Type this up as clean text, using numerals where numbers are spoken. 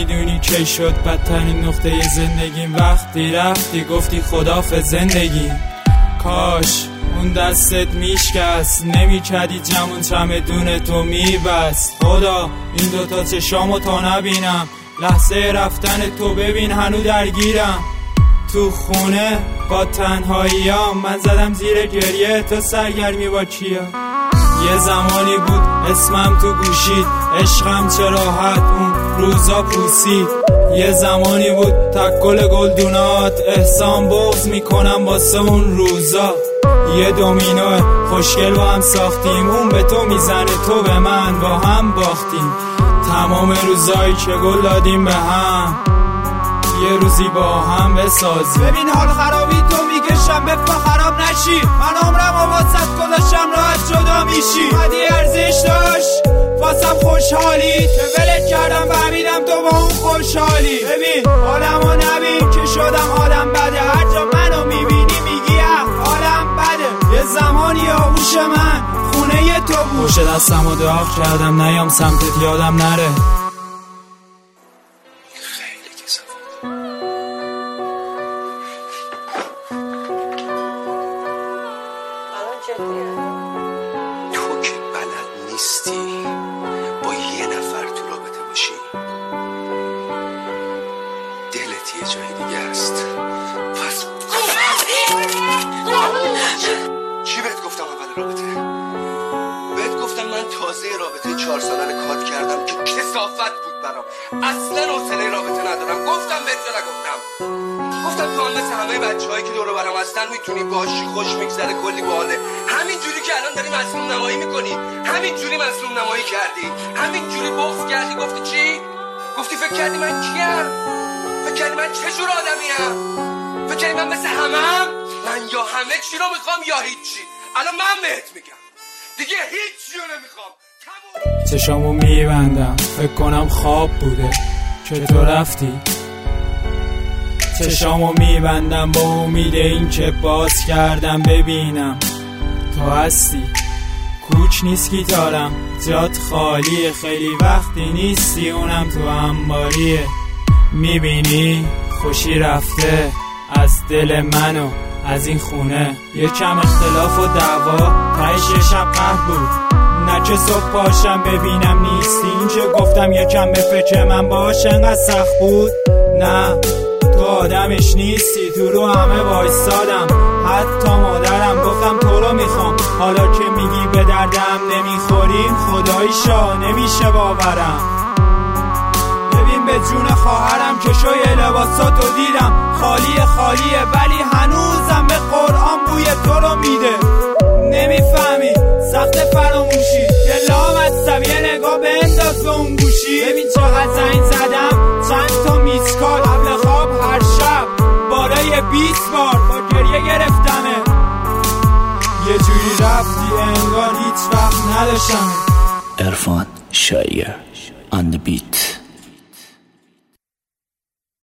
میدونی کی شد بدترین نقطه زندگیم؟ وقتی رفتی گفتی خداحافظ زندگی. کاش اون دستت میشکست، نمیکردی جمعون چمدون تو میبست. خدا این دوتا چشامو تا نبینم، لحظه رفتن تو ببین هنو درگیرم. تو خونه با تنهاییام من زدم زیر گریه، تو سرگرمی با کیا؟ یه زمانی بود اسمم تو گوشید، عشقم چه راحت اون روزا پوسید. یه زمانی بود تکل گلدونات، احسان بغض میکنم واسه اون روزا. یه دومینو خوشگل با هم ساختیم، اون به تو میزنه تو به من، با هم باختیم. تمام روزایی که گل دادیم به هم، یه روزی با هم بسازیم. ببین حال خرابی تو میکشم به پا خراب نشی، من عمرم و واسط گذاشتم راحت جدا میشی. مدی ارزش داشت واسم خوشحالی، که ولت کردم فهمیدم تو با اون خوشحالی. ببین حالمو نبین که شدم حالم بده، هر جا منو میبینی میگی حالم بده. یه زمانی آغوش من خونه تو بود، پشت دستمو داغ کردم نیام سمتت یادم نره. تو که بلد نیستی با یه نفر تو رابطه باشی، دلت یه جای دیگه است. پس چی بهت گفتم اول رابطه؟ بهت گفتم من تازه رابطه 4 ساله کات کردم که کثافت بود برام، اصلا حوصله رابطه ندارم. گفتم بهت نگفتم؟ گفتم تو هم مثل همه بچه‌هایی که دور و برم هستن میتونی باشی، خوش میگذره، کلی باحاله. همین جوری که الان داری مظلوم نمایی میکنی، همین جوری مظلوم نمایی کردی، همین جوری بغض کردی. گفتی چی؟ گفتی فکر کردی من کیم؟ فکر کردی من چه جور آدمیم؟ فکر کردی من مثل همم؟ من یا همه چی رو میخوام یا هیچی. الان من بهت میگم دیگه هیچی رو نمیخوام. چشامو میبندم فکر کنم خواب بوده که تو رفتی. چشامو میبندم با امید این که باز کردم ببینم تو هستی. کوچ نیست گیتارم جات خالیه، خیلی وقتی نیستی اونم تو انباریه. میبینی خوشی رفته از دل منو از این خونه. یکم اختلاف و دعوا تایش شب قهر بود، نه که صبح پاشم ببینم نیستی. این که گفتم یکم به فکر من باش انقدر سخت بود. نه تو آدمش نیستی، تو رو همه وایستادم، حتی مادرم گفتم تو رو میخوام. حالا که میگی به دردم نمیخوریم، خداییشا نمیشه باورم. ببین به جون خواهرم که شوی لباساتو دیدم، خالیه ولی هنوزم به قرآن بوی تو رو میده. نمیفهمی سخت فراموشی، یه لامصب یه نگاه به انداز به اون گوشی. ببین چقدر زنگ زدم، چند تا میسکال قبل خواب هر شب، بالای 20 بار با گریه گرفتمه. یه جوری رفتی انگار هیچ وقت نداشتمه. عرفان شایر on the beat.